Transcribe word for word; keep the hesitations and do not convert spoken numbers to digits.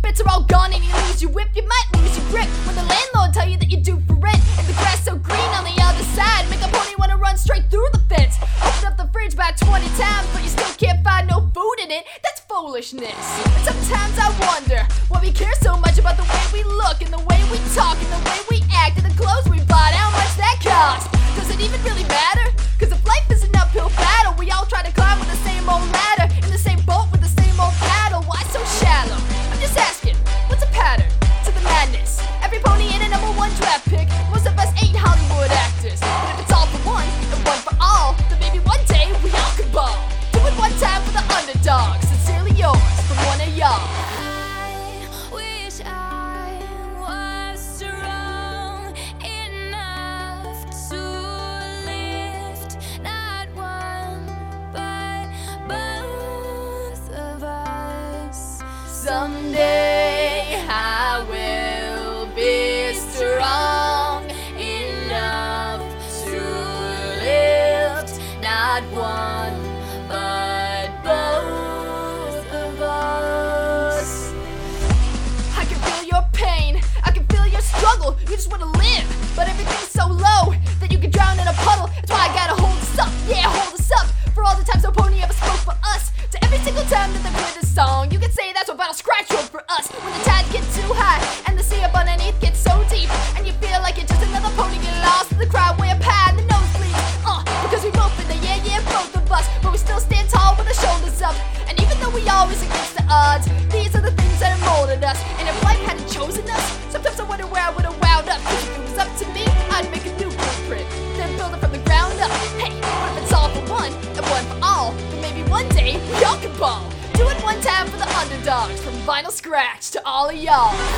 bits are all gone and you lose your whip. You might lose your grip when the landlord tell you that you're due for rent. And the grass so green on the other side make a pony wanna run straight through the fence. Open up the fridge about twenty times but you still can't find no food in it. That's foolishness. And sometimes I wonder why we care so much about the way we look and the way we talk and the way we act and the clothes we buy. How much that cost? Does it even really matter? Cause if life is an uphill battle, we all try to climb with the same old ladder, in the same boat with the same old paddle. Why so shallow? I'm just asking, what's a pattern to the madness? Every pony in a number one draft pick. Most of us ain't Hollywood actors, but if it's all for one and one for all, then maybe one day we all could ball. Do it one time for the underdogs. Sincerely yours from one of y'all. Someday I will be strong enough to lift not one but both of us. I can feel your pain, I can feel your struggle. You just wanna live, but everything's so low that you can drown in a puddle. That's why I gotta hold us up, yeah, hold us up. For all the times no pony ever spoke for us, to every single time that they played this song, you can say that's what Battle Scratch wrote for us. When the tides get too high and the sea up underneath gets so deep, and you feel like you're just another pony, get lost in the crowd way up high in the nosebleeds. Uh, because we both been there, yeah, yeah, both of us, but we still stand tall with our shoulders up. And even though we always against the odds, these are the things that have molded us. And if life hadn't chosen us, sometimes I wonder where I would've wound up. Cause if it was up to me, I'd make a new blueprint, then build it from the ground up. Hey, what if it's all for one and one for all? Then maybe one day we all can ball. Do it one time for the underdogs, from Vinyl Scratch to all of y'all.